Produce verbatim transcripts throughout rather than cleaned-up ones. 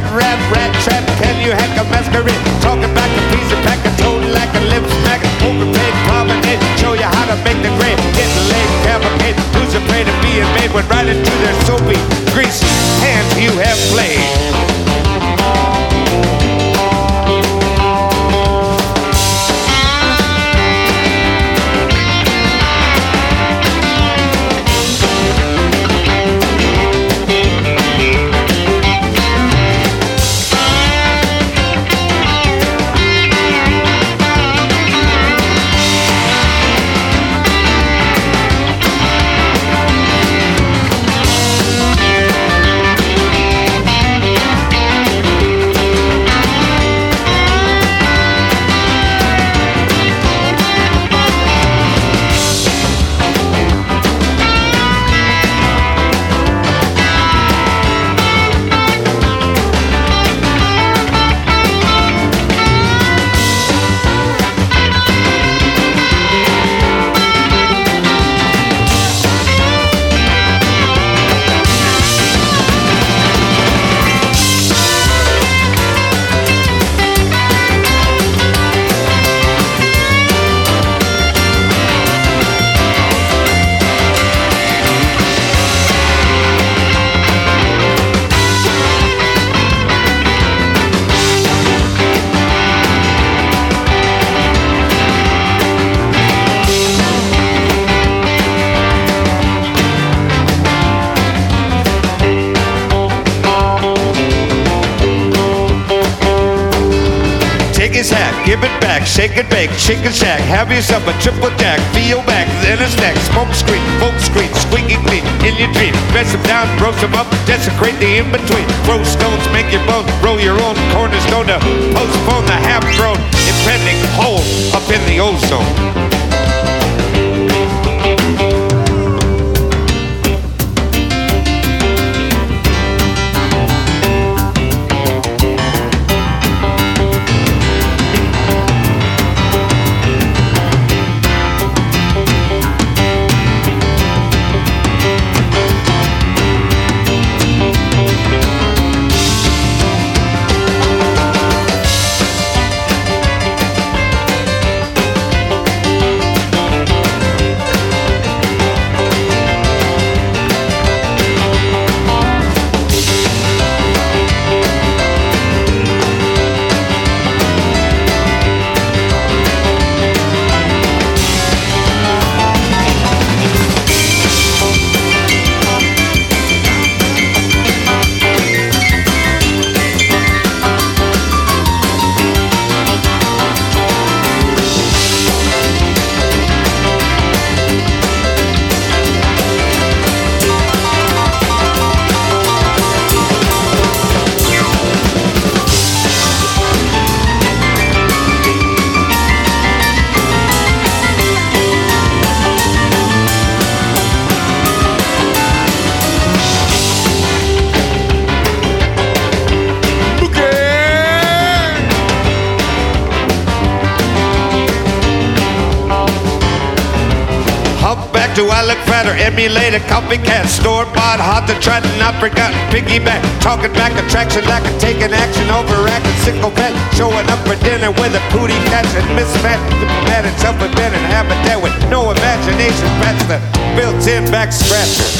rap, rat trap, can you hack a masquerade? Talking back a piece of pack, a total like a lip smack, overpaid promenade, show you how to make the grade, getting laid, cavalcade, who's afraid of being made when right into their soapy, greasy hands you have played. Give it back, shake it, bake, chicken shack. Have yourself a triple jack, feel back, then a snack. Smoke screen, folk screen, squeaky clean in your dream. Dress them down, roast them up, desecrate the in-between. Throw stones, make your bones, roll your own cornerstone to postpone the half-grown impending hole up in the ozone. Do I look fat or emulate a copycat? Store-bought, hot to trot and not forgotten. Piggyback, talking back, attraction lack of taking action, overacting, sickle pet, showing up for dinner with a pooty catch and mismatch. Diplomat and self-abandoned habitat with no imagination. That's the built-in back scratcher.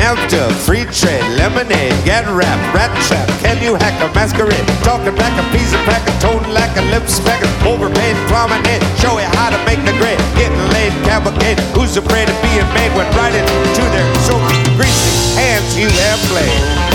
hamster, free trade, lemonade, get rap, rat trap, can you hack a masquerade? Talking like a piece of packer, toting like a lip smacker, overpaid promenade, show you how to make the grade, getting laid, cavalcade, who's afraid of being made when right into their soapy, greasy hands you have played.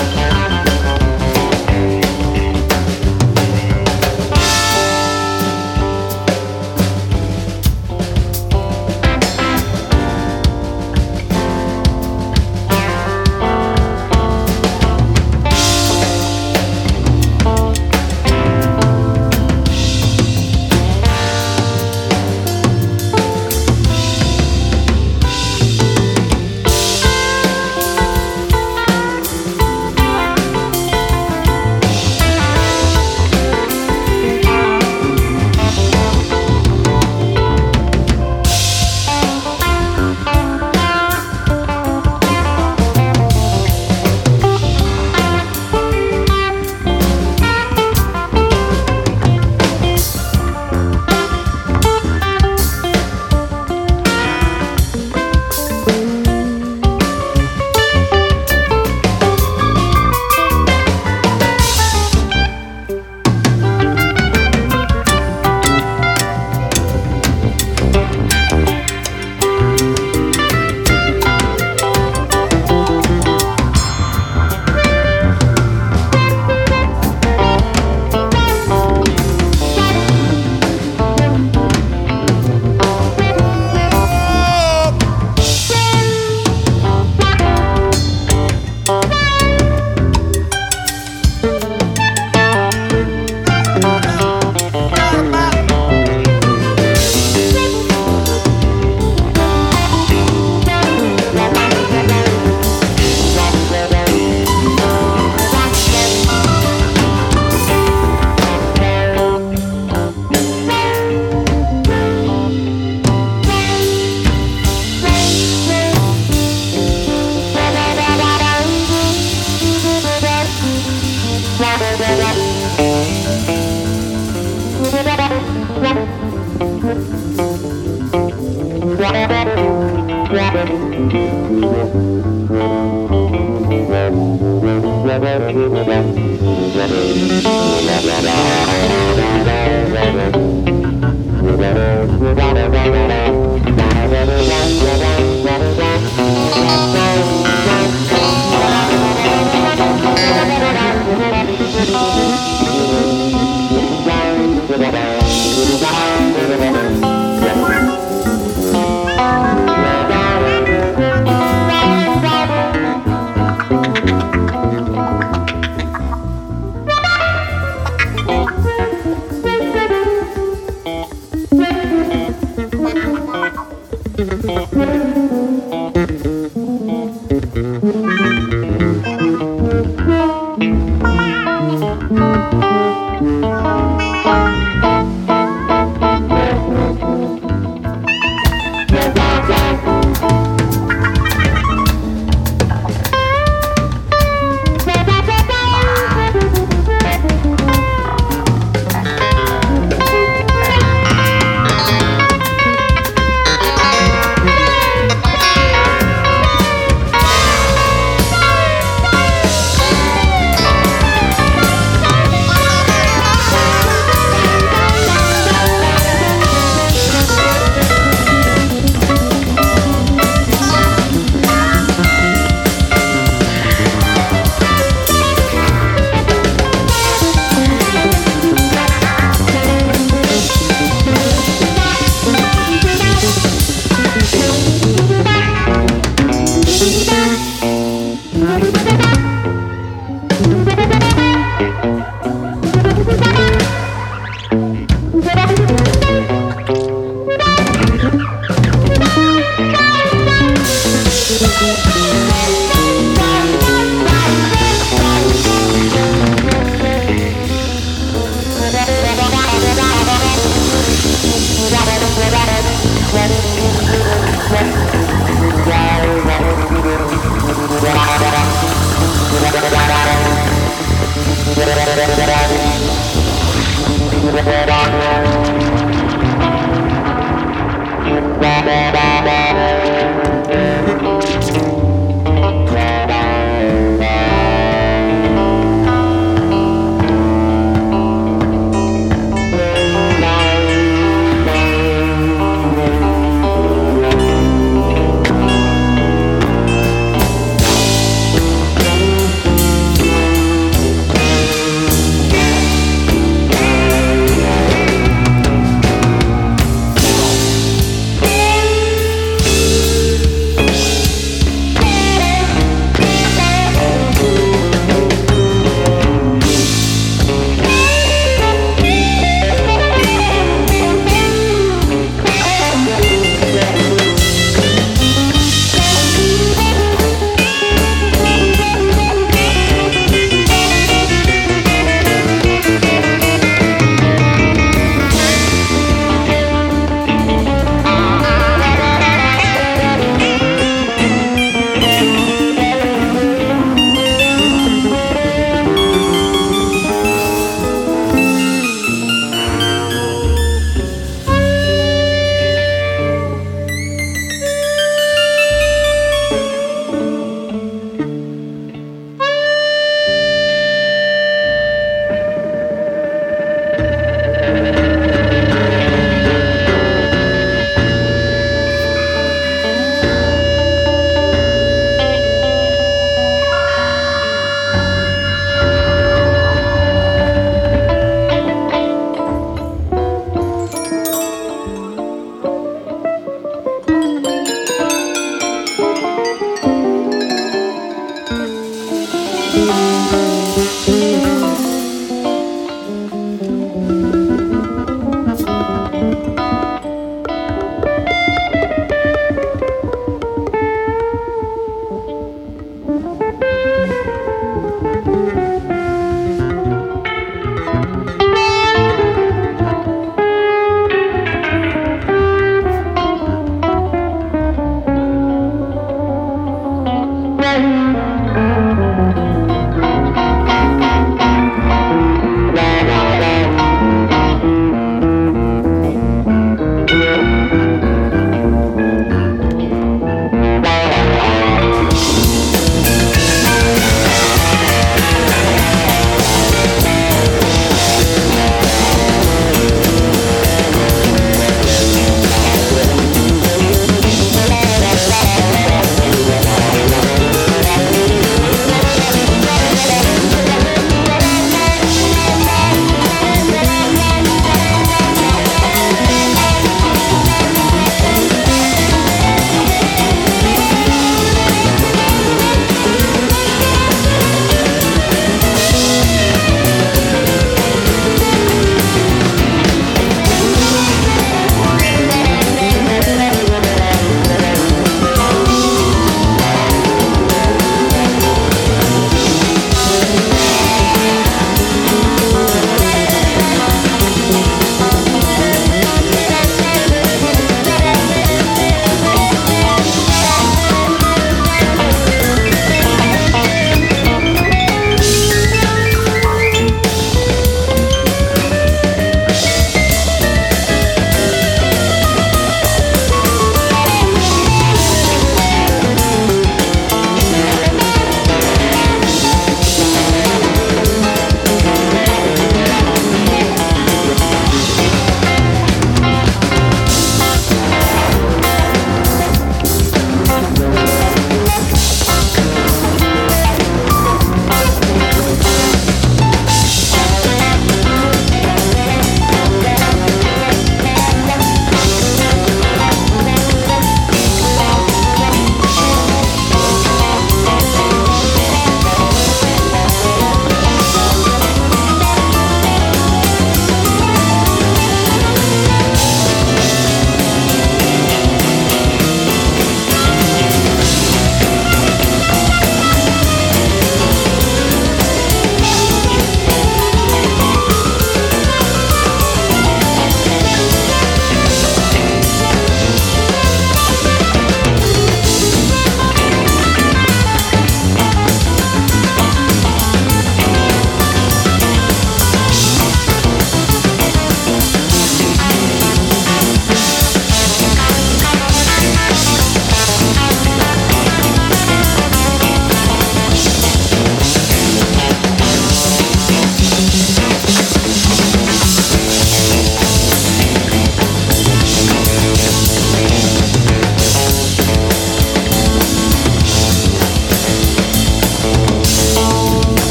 We'll be right back.